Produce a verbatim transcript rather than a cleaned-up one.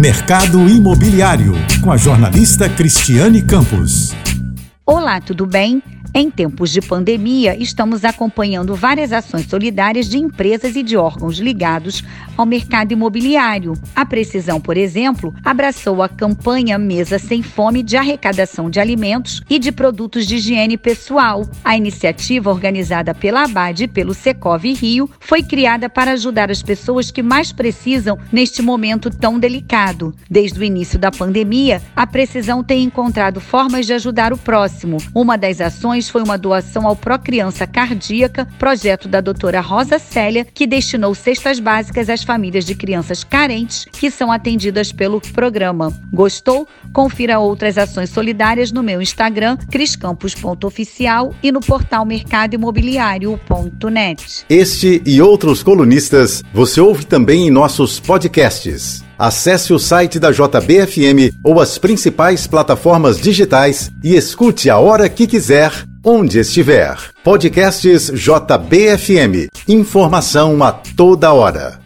Mercado Imobiliário, com a jornalista Cristiane Campos. Olá, tudo bem? Em tempos de pandemia, estamos acompanhando várias ações solidárias de empresas e de órgãos ligados ao mercado imobiliário. A Precisão, por exemplo, abraçou a campanha Mesa Sem Fome de arrecadação de alimentos e de produtos de higiene pessoal. A iniciativa, organizada pela Abade e pelo Secov Rio, foi criada para ajudar as pessoas que mais precisam neste momento tão delicado. Desde o início da pandemia, a Precisão tem encontrado formas de ajudar o próximo. Uma das ações foi uma doação ao Procriança Cardíaca, projeto da doutora Rosa Célia, que destinou cestas básicas às famílias de crianças carentes que são atendidas pelo programa. Gostou? Confira outras ações solidárias no meu Instagram, criscampos ponto oficial, e no portal mercado imobiliário ponto net. Este e outros colunistas você ouve também em nossos podcasts. Acesse o site da J B F M ou as principais plataformas digitais e escute a hora que quiser, onde estiver. Podcasts J B F M. Informação a toda hora.